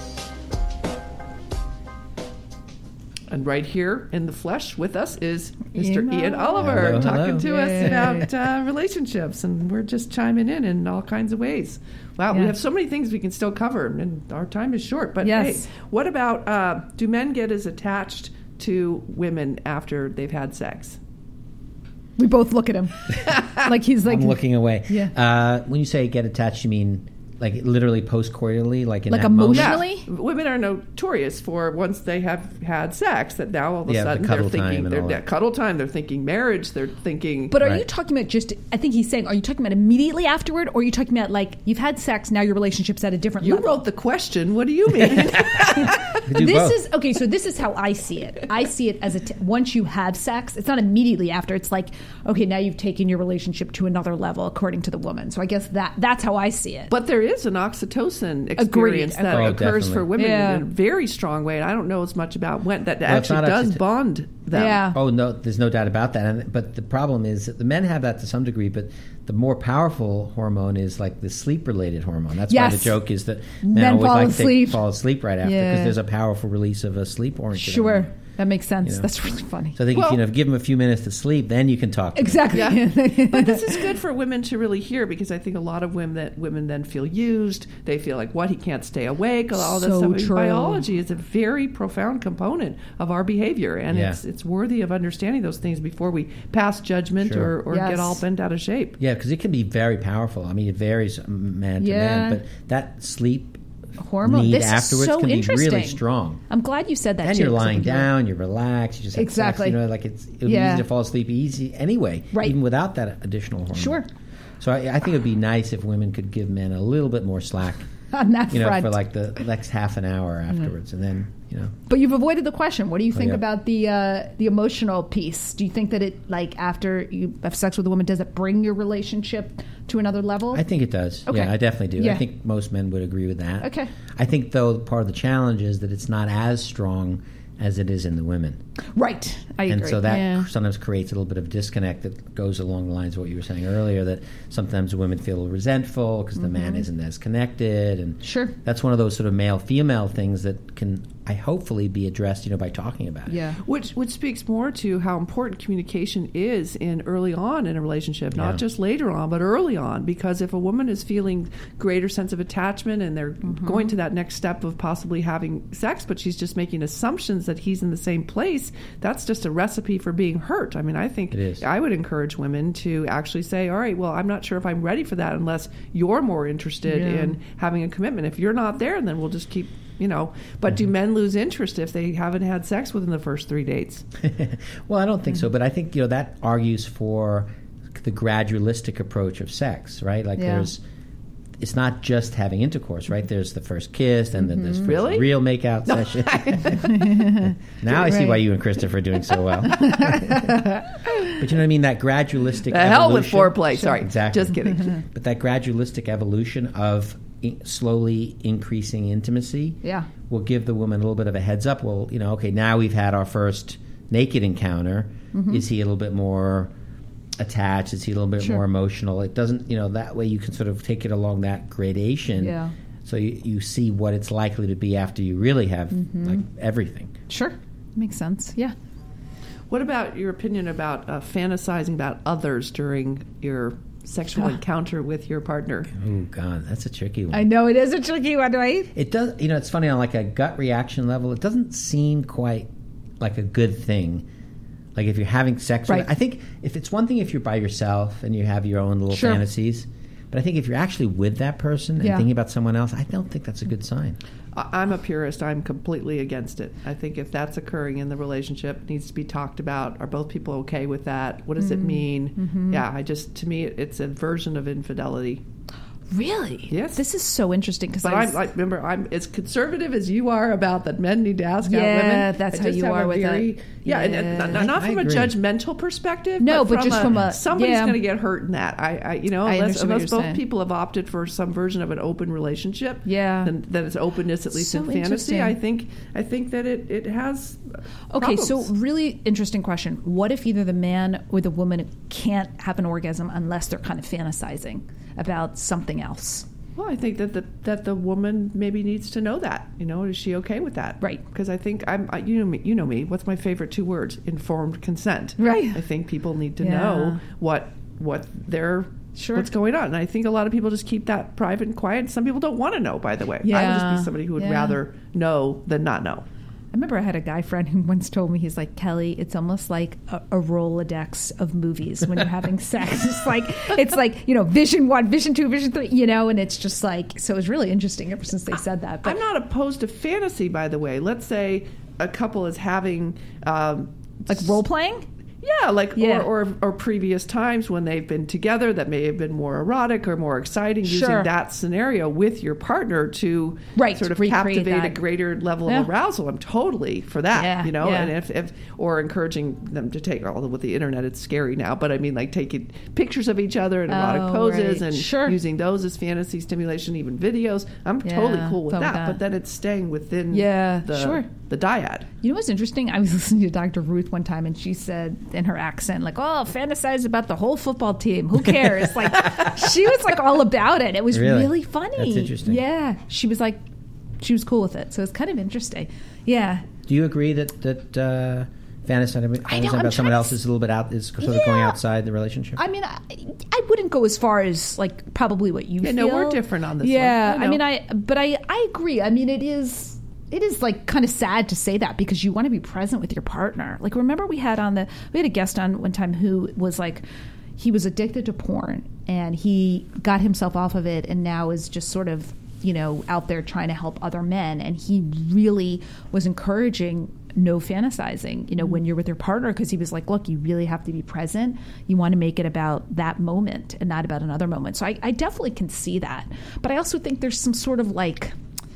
And right here in the flesh with us is Mister Ian Ian Oliver, Hello, talking hello. to us Yay. about uh, relationships, and we're just chiming in in all kinds of ways. Wow, we Yeah. have so many things we can still cover, and our time is short. But Yes. hey, what about, uh, do men get as attached to women after they've had sex? We both look at him like he's like I'm looking away. Yeah. Uh, when you say get attached, you mean like literally post-coitally, like in Like that moment? emotionally? Yeah, women are notorious for once they have had sex that now all of a Yeah, the sudden cuddle they're time thinking and they're all yeah, that. cuddle time. They're thinking marriage. They're thinking. But are you Right. talking about just, I think he's saying, are you talking about immediately afterward, or are you talking about like you've had sex, now your relationship's at a different you level? wrote the question. What do you mean? You do This both. is, okay, so this is how I see it. I see it as a, t- once you have sex, it's not immediately after. It's like, okay, now you've taken your relationship to another level according to the woman. So I guess that that's how I see it. But there is an oxytocin experience Agreed. that Oh, occurs definitely. for women Yeah. in a very strong way. And I don't know as much about when that Well, it's actually not does oxyto- bond them. Yeah. Oh no, there's no doubt about that. And, but the problem is that the men have that to some degree, but the more powerful hormone is like the sleep-related hormone. That's why Yes. the joke is that men, Men always fall like asleep. to fall asleep right after because Yeah. there's a powerful release of a sleep-oriented Sure, hormone. that makes sense. You know. That's really funny. So I think if Well- you know, give them a few minutes to sleep, then you can talk. To them. Exactly. Yeah. But this is good for women to really hear, because I think a lot of women that women then feel used. They feel like, what, he can't stay awake, all this So stuff. I mean, true. biology is a very profound component of our behavior, and Yeah. it's it's worthy of understanding those things before we pass judgment Sure. or, or Yes. get all bent out of shape. Yeah, because it can be very powerful. I mean, it varies man to Yeah. man, but that sleep Hormone. need This is afterwards so can be interesting. really strong. I'm glad you said that And too. you're 'cause I lying think you're- down, you're relaxed, you just have Exactly. sex, you know, like it's it would be Yeah. easy to fall asleep easy anyway, Right. even without that additional hormone. Sure. So I, I think it would be nice if women could give men a little bit more slack, On that you know, front. for like the next half an hour afterwards, and then you know. But you've avoided the question. What do you think yeah. about the uh, the emotional piece? Do you think that it, like, after you have sex with a woman, does it bring your relationship to another level? I think it does. Okay. Yeah, I definitely do. Yeah. I think most men would agree with that. Okay. I think though part of the challenge is that it's not as strong as it is in the women. Right. I agree. And so that Yeah. sometimes creates a little bit of disconnect that goes along the lines of what you were saying earlier, that sometimes women feel resentful because the man isn't as connected. And Sure. that's one of those sort of male-female things that can, I hopefully, be addressed, you know, by talking about it. Yeah. Which which speaks more to how important communication is in early on in a relationship, not Yeah. just later on, but early on. Because if a woman is feeling greater sense of attachment and they're Mm-hmm. going to that next step of possibly having sex, but she's just making assumptions that he's in the same place, that's just a recipe for being hurt. I mean, I think It is. I would encourage women to actually say, all right, well, I'm not sure if I'm ready for that unless you're more interested Yeah. in having a commitment. If you're not there, then we'll just keep, you know. But do men lose interest if they haven't had sex within the first three dates? Well, I don't think so, but I think, you know, that argues for the gradualistic approach of sex, right? Like Yeah. there's, it's not just having intercourse, right? There's the first kiss, and then there's first Really? real makeout session. Now I see Right. why you and Christopher are doing so well. But you know what I mean? That gradualistic The hell with evolution- foreplay. Sorry. Exactly. Just kidding. But that gradualistic evolution of i- slowly increasing intimacy Yeah. will give the woman a little bit of a heads up. Well, you know, okay, now we've had our first naked encounter. Mm-hmm. Is he a little bit more attached? Is he a little bit Sure. more emotional? It doesn't, you know, that way you can sort of take it along that gradation. Yeah. So you, you see what it's likely to be after you really have Mm-hmm. like everything. Sure. Makes sense. Yeah. What about your opinion about uh, fantasizing about others during your sexual encounter with your partner? Oh God, that's a tricky one. I know it is a tricky one, right? It does, you know, it's funny on like a gut reaction level. It doesn't seem quite like a good thing. Like if you're having sex, Right. with, I think if it's one thing if you're by yourself and you have your own little Sure. fantasies, but I think if you're actually with that person and Yeah. thinking about someone else, I don't think that's a good sign. I- I'm a purist. I'm completely against it. I think if that's occurring in the relationship, it needs to be talked about. Are both people okay with that? What does it mean? Yeah, I just, to me, it's a version of infidelity. Really? Yes. This is so interesting because But I, I'm, like, remember, I'm as conservative as you are about that men need to ask Yeah, out women. that's I how just you have are a with very, it. Yeah, and, and Yeah. not, not I- from I a agree. judgmental perspective. No, but, but just a, from a- somebody's yeah. going to get hurt in that. I, I you know, I unless, understand what unless you're both saying. people have opted for some version of an open relationship. Yeah. then, then it's openness at least So in fantasy. interesting. I think I think that it it has. Okay, problems. so really interesting question. What if either the man or the woman can't have an orgasm unless they're kind of fantasizing about something else? Well, I think that the, that the woman maybe needs to know that. You know, is she okay with that? Right. Because I think I'm. I, you know me. You know me. What's my favorite two words? Informed consent. Right. I think people need to Yeah. know what what their Sure. what's going on. And I think a lot of people just keep that private and quiet. Some people don't want to know. By the way, I would Yeah. just be somebody who would Yeah. rather know than not know. I remember I had a guy friend who once told me, he's like, Kelly, it's almost like a, a Rolodex of movies when you're having sex. It's like, it's like, you know, vision one, vision two, vision three, you know, and it's just like, so it was really interesting ever since they said that. But I'm not opposed to fantasy, by the way. Let's say a couple is having. Um, like role playing? Yeah, like Yeah. Or, or or previous times when they've been together that may have been more erotic or more exciting, Sure. using that scenario with your partner to Right, sort of recreate captivate a that. greater level Yeah. of arousal. I'm totally for that, Yeah, you know. yeah. And if, if or encouraging them to take, although with the internet it's scary now, but I mean like taking pictures of each other in erotic Oh, poses right. and Sure. using those as fantasy stimulation, even videos. I'm Yeah, totally cool with fine that, with that. But then it's staying within Yeah, the sure. the dyad. You know what's interesting? I was listening to Doctor Ruth one time, and she said in her accent, like, "Oh, fantasize about the whole football team. Who cares?" Like, she was like all about it. It was Really? really funny. That's interesting. Yeah, she was like, she was cool with it. So it's kind of interesting. Yeah. Do you agree that that uh, fantasizing I know, fantasizing I'm about someone trying else to- is a little bit out, is sort of Yeah. going outside the relationship? I mean, I, I wouldn't go as far as like probably what you Yeah, feel. no, we're different on this one. Yeah, I I, know. mean, I but I I agree. I mean, it is it is like kind of sad to say that because you want to be present with your partner. Like, remember we had on the we had a guest on one time who was like, he was addicted to porn and he got himself off of it and now is just sort of, you know, out there trying to help other men. And he really was encouraging no fantasizing, you know, when you're with your partner, because he was like, look, you really have to be present. You want to make it about that moment and not about another moment. So I, I definitely can see that. But I also think there's some sort of like,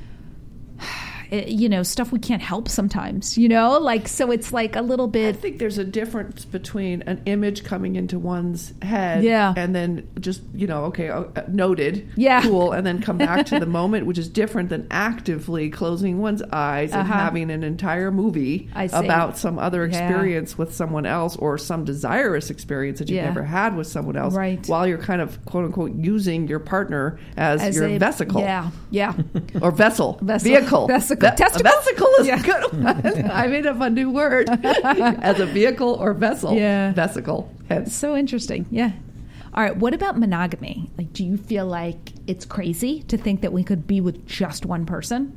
you know, stuff we can't help sometimes, you know, like, so it's like a little I bit. think there's a difference between an image coming into one's head Yeah. and then just, you know, okay, uh, noted, Yeah. cool, and then come back to the moment, which is different than actively closing one's eyes and Uh-huh. having an entire movie I see. about some other Yeah. experience with someone else or some desirous experience that you've Yeah. never had with someone else Right. while you're kind of, quote unquote, using your partner as, As your a- vesicle. Yeah. Yeah. Or vessel. Vessel. Vehicle. Vesicle. Ve- Testicle? A vesicle is Yeah. a good one. I made up a new word. As a vehicle or vessel. Yeah. Vesicle. Hence. So interesting. Yeah. All right. What about monogamy? Like, do you feel like it's crazy to think that we could be with just one person?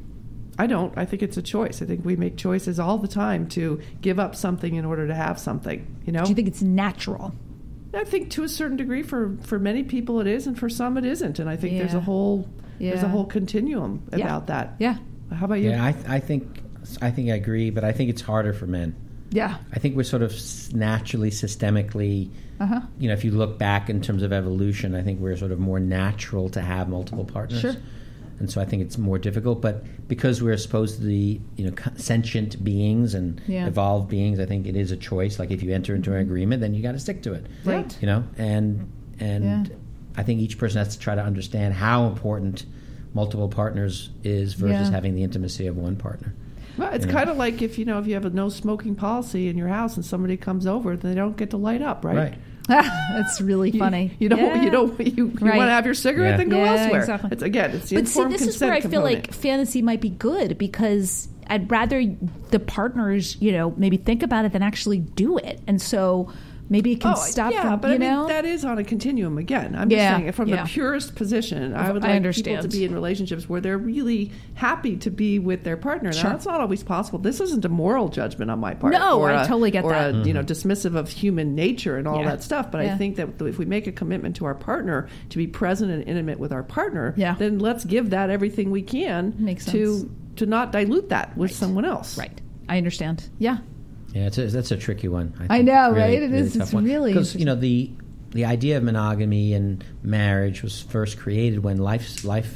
I don't. I think it's a choice. I think we make choices all the time to give up something in order to have something. You know? Do you think it's natural? I think to a certain degree for, for many people it is and for some it isn't. And I think there's Yeah. a whole there's a Yeah. whole continuum Yeah. about that. Yeah. How about you? Yeah, I, I think I think I agree, but I think it's harder for men. Yeah. I think we're sort of s- naturally, systemically, Uh-huh. you know, if you look back in terms of evolution, I think we're sort of more natural to have multiple partners. Sure. And so I think it's more difficult. But because we're supposed to be, you know, co- sentient beings and Yeah. evolved beings, I think it is a choice. Like if you enter into an agreement, then you got to stick to it. Right. You know, and and Yeah. I think each person has to try to understand how important multiple partners is versus Yeah. having the intimacy of one partner. Well, it's Yeah. kind of like if you know if you have a no smoking policy in your house and somebody comes over, they don't get to light up, right? Right. That's really You- funny. You, don't. Yeah. You don't. You, you Right. want to have your cigarette, Yeah. then go Yeah, elsewhere. exactly. It's again. It's the But see, informed this is consent where I feel component. like fantasy might be good because I'd rather the partners, you know, maybe think about it than actually do it, and so maybe it can Oh, stop yeah, them. but you I mean know, that is on a continuum again. I'm Yeah, just saying from yeah. the purest position, I would I like understand. people to be in relationships where they're really happy to be with their partner. Sure. Now that's not always possible. This isn't a moral judgment on my part. No, or I a- totally get or that. a, you know, dismissive of human nature and all Yeah. that stuff. But Yeah. I think that if we make a commitment to our partner to be present and intimate with our partner, Yeah. then let's give that everything we can Makes to sense. to not dilute that with Right. someone else. right? I understand. Yeah. Yeah, it's a, that's a tricky one. I think. know, Really- right? It really is. tough It's one. really because you know the the idea of monogamy and marriage was first created when life's life,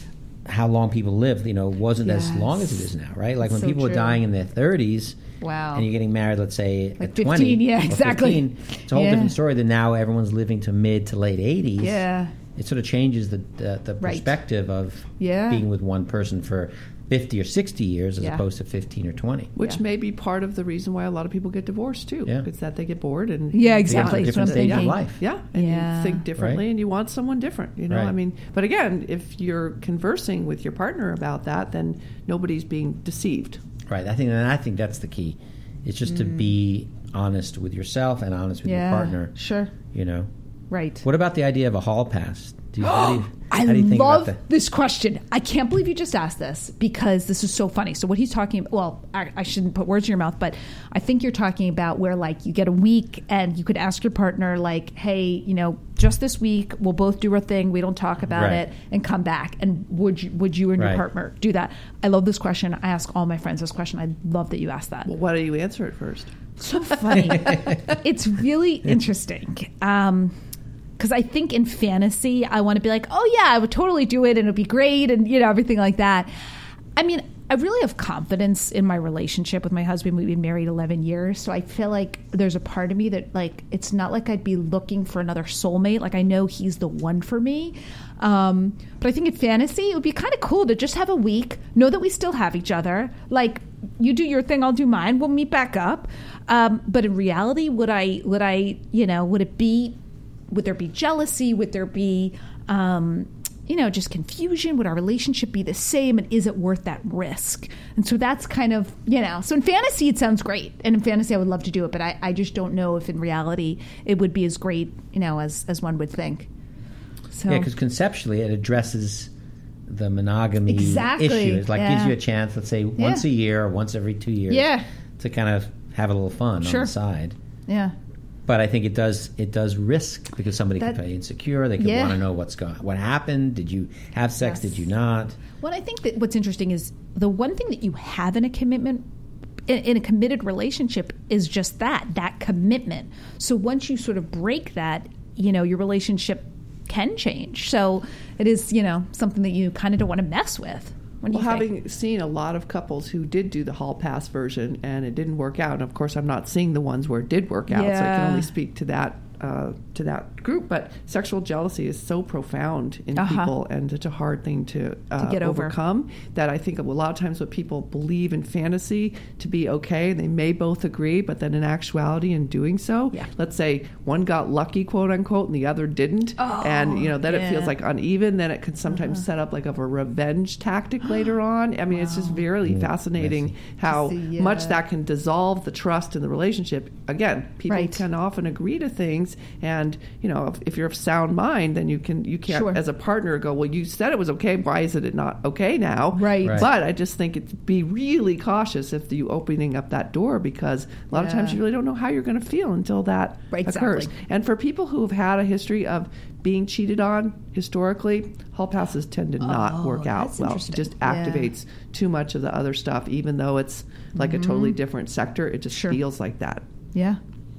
how long people live, you know, wasn't Yes. as long as it is now, right? Like when So people true. were dying in their thirties, Wow. and you're getting married, let's say Like at fifteen, twenty, yeah, or exactly. fifteen, it's a whole Yeah. different story than now everyone's living to mid to late eighties. Yeah. It sort of changes the the, the Right. perspective of Yeah. being with one person for fifty or sixty years as Yeah. opposed to fifteen or twenty. Which Yeah. may be part of the reason why a lot of people get divorced too. Yeah. It's that they get bored and Yeah, They exactly. have That's different what I'm stage of thinking. life. Yeah, and Yeah. you think differently, Right. and you want someone different. You know, Right. I mean, but again, if you're conversing with your partner about that, then nobody's being deceived. Right. I think, and I think that's the key. It's just to be honest with yourself and honest with Yeah. your partner. Sure. You know. Right. What about the idea of a hall pass? Do you, how do you, I how do you think love about that? this question. I can't believe you just asked this because this is so funny. So what he's talking about, well, I, I shouldn't put words in your mouth, but I think you're talking about where like you get a week and you could ask your partner like, hey, you know, just this week we'll both do our thing. We don't talk about Right. it and come back. And would you, would you and your Right. partner do that? I love this question. I ask all my friends this question. I love that you asked that. Well, why do you answer it first? So funny. It's really interesting. Um, because I think in fantasy, I want to be like, oh yeah, I would totally do it and it'd be great and, you know, everything like that. I mean, I really have confidence in my relationship with my husband. We've been married eleven years. So I feel like there's a part of me that like, it's not like I'd be looking for another soulmate. Like I know he's the one for me. Um, but I think in fantasy, it would be kind of cool to just have a week, know that we still have each other. Like you do your thing, I'll do mine. We'll meet back up. Um, but in reality, would I, would I, you know, would it be, would there be jealousy? Would there be, um, you know, just confusion? Would our relationship be the same? And is it worth that risk? And so that's kind of, you know, so in fantasy, it sounds great. And in fantasy, I would love to do it. But I, I just don't know if in reality it would be as great, you know, as, as one would think. So, Yeah, because conceptually it addresses the monogamy Exactly, issue. It's like gives yeah. you a chance, let's say once a year or once every two years, Yeah. to kind of have a little fun Sure. on the side. yeah. But I think it does it does risk because somebody That- could be insecure. They could Yeah. want to know what's going, what happened. Did you have sex? Yes. Did you not? Well, I think that what's interesting is the one thing that you have in a commitment, in, in a committed relationship, is just that, that commitment. So once you sort of break that, you know, your relationship can change. So it is, you know, something that you kind of don't want to mess with. What do Well, you having think? seen a lot of couples who did do the hall pass version and it didn't work out, and of course I'm not seeing the ones where it did work out, so I Yeah. can only speak to that uh, to that group. But sexual jealousy is so profound in Uh-huh. people and such a hard thing to, uh, get over. overcome that I think a lot of times what people believe in fantasy to be okay, they may both agree, but then in actuality, in doing so, Yeah. let's say one got lucky, quote unquote, and the other didn't, and you know then it feels yeah. Uh-huh. like uneven. Then it could sometimes set up like of a revenge tactic later on. I mean, it's just very fascinating how see, much yeah. that can dissolve the trust in the relationship. Again, people Right. can often agree to things, and you know, if, if you're of sound mind, then you can you can't Sure. as a partner go, well, you said it was okay. Why is it not okay now? Right. Right. But I just think it's be really cautious if you opening up that door, because a lot of times Yeah. you really don't know how you're going to feel until that Right, occurs. exactly. And for people who have had a history of being cheated on historically, hall passes tend to not Oh, work out that's well. It interesting. just Yeah. activates too much of the other stuff, even though it's like a totally different sector. It just Mm-hmm. Sure. feels like that. Yeah.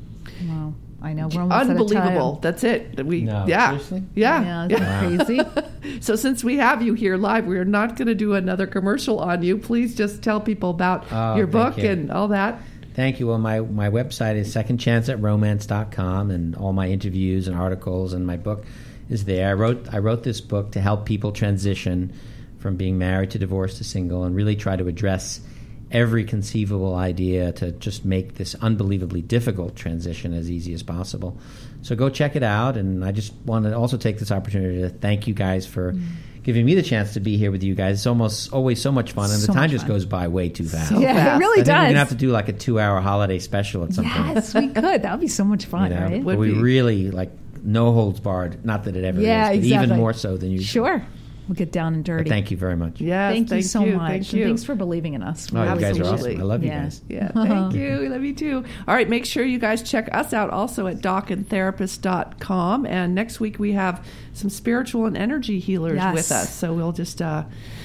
Wow. I know. We're almost Unbelievable. At That's it. We No, yeah. seriously? Yeah. Yeah, isn't that crazy? So since we have you here live, we're not going to do another commercial on you. Please just tell people about Oh, your thank book you. and all that. Thank you. Well, my, my website is second chance at romance dot com, and all my interviews and articles and my book is there. I wrote I wrote this book to help people transition from being married to divorced to single, and really try to address every conceivable idea to just make this unbelievably difficult transition as easy as possible. So go check it out, and I just want to also take this opportunity to thank you guys for Mm. giving me the chance to be here with you guys. It's almost always so much fun, and So the time much just fun. goes by way too fast. So Yeah, fast. it really I think does. we're gonna have to do like a two-hour holiday special at some point. Yes, we could. That would be so much fun, You know, right? but Would we be. really like no holds barred. Not that it ever Yeah, is, but exactly. even more so than usual. Sure. We'll get down and But dirty. thank you very much. Yes, Thank you thank so much. Thank And you. thanks for believing in us. Oh, you guys are Absolutely. awesome. I love you Yeah. guys. Yeah, thank you. We love you too. All right, make sure you guys check us out also at doc and therapist dot com. And next week we have some spiritual and energy healers Yes. with us. So we'll just uh,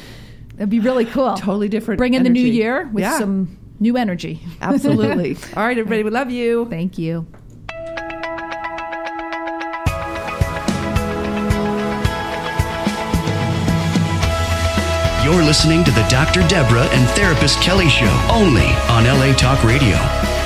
It'd be really cool. totally different. Bring in the new energy. year with Yeah, some new energy. absolutely. All right, everybody, we love you. Thank you. You're listening to the Doctor Deborah and Therapist Kelly Show, only on L A Talk Radio.